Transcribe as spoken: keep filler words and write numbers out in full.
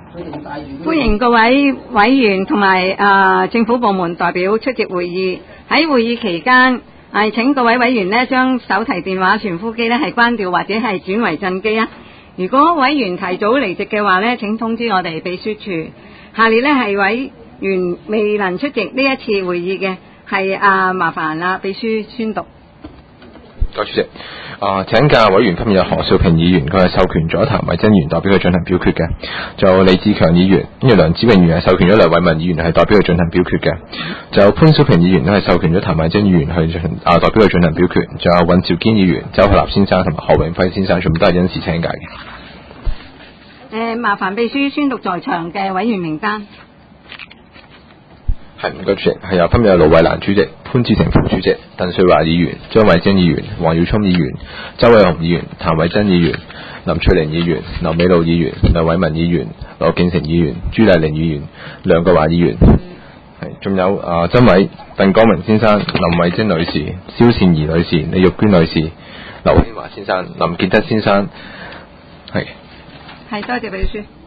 歡迎各位委員同埋啊政府部門代表出席會議。喺會議期間，係請各位委員呢將手提電話傳呼機呢係關掉或者係轉為震機啊。如果委員提早離席嘅話呢，請通知我哋秘書處。下列呢係委員未能出席呢一次會議嘅，係啊麻煩啦秘書宣讀。 多謝主席。啊，請教委員分別有何兆平議員，佢係授權咗譚慧珍議員代表佢進行表決嘅；仲有李志強議員，跟住梁子穎議員係授權咗梁偉文議員係代表佢進行表決嘅；仲有潘小平議員都係授權咗譚慧珍議員去進行啊代表佢進行表決；仲有尹兆堅議員、周學立先生同埋何永輝先生，全部都係因事請假嘅。 誒，麻煩秘書宣讀在場嘅委員名單。 係，唔該主席，係由分別有盧偉蘭主席、潘志成副主席、鄧瑞華議員、張慧晶議員、黃耀聰議員、周偉雄議員、譚慧珍議員、林翠玲議員、劉美露議員、梁偉文議員、羅敬成議員、朱麗玲議員、梁國華議員，係，仲有啊曾偉、鄧光明先生、林慧晶女士、蕭善儀女士、李玉娟女士、劉興華先生、林建德先生，係。 係，多謝秘書。